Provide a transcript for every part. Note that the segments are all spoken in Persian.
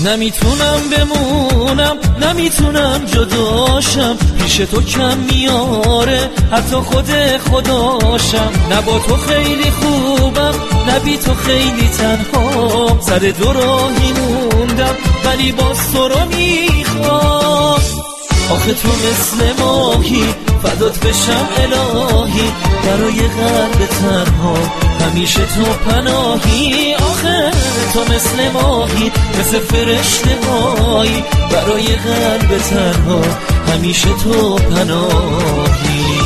نمیتونم بمونم، نمیتونم جداشم، پیش تو کم میاره حتی خود خداشم. نه با تو خیلی خوبم، نه بی تو خیلی تنها، سر دو راهی موندم ولی باز تو رو میخوام. آخه تو مثل ماهی فدات بشم الهی، برای قلب تنها همیشه تو پناهی. آخه تو مثل ماهی، مثل فرشته هایی، برای قلب تنها همیشه تو پناهی.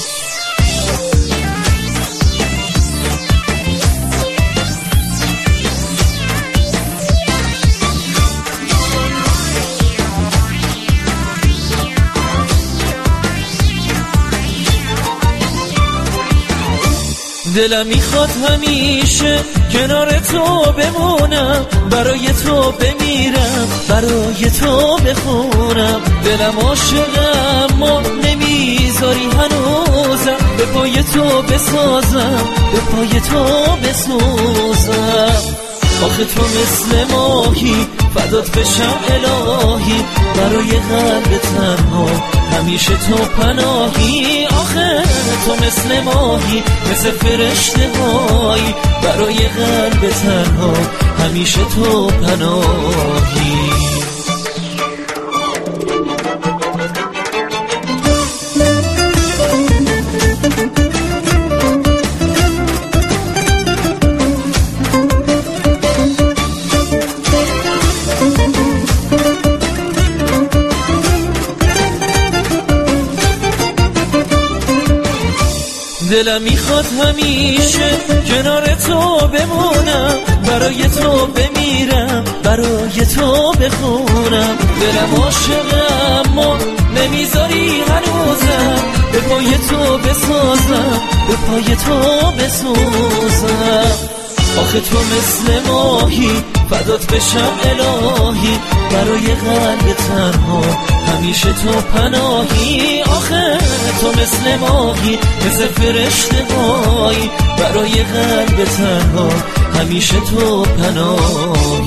دلم میخواد همیشه کنار تو بمونم، برای تو بمیرم، برای تو بخونم. دلم عاشقم ما نمیذاری هنوزم، به پای تو بسازم، به پای تو بسوزم. آخه تو مثل ماهی فدات بشم الهی، برای قلب تنها همیشه تو پناهی. آخه تو مثل ماهی، مثل فرشته هایی، برای قلب تنها همیشه تو پناهی. دلم میخواد همیشه کنار تو بمونم، برای تو بمیرم، برای تو بخونم. دلم عاشقم ما نمیذاری هنوزم، به پای تو بسازم، به پای تو بسوزم. آخه تو مثل ماهی فدات بشم الهی، برای قلب تنها همیشه تو پناهی. آخه تو مثل ماهی، مثل فرشته هایی، برای قلب تنها همیشه تو پناهی.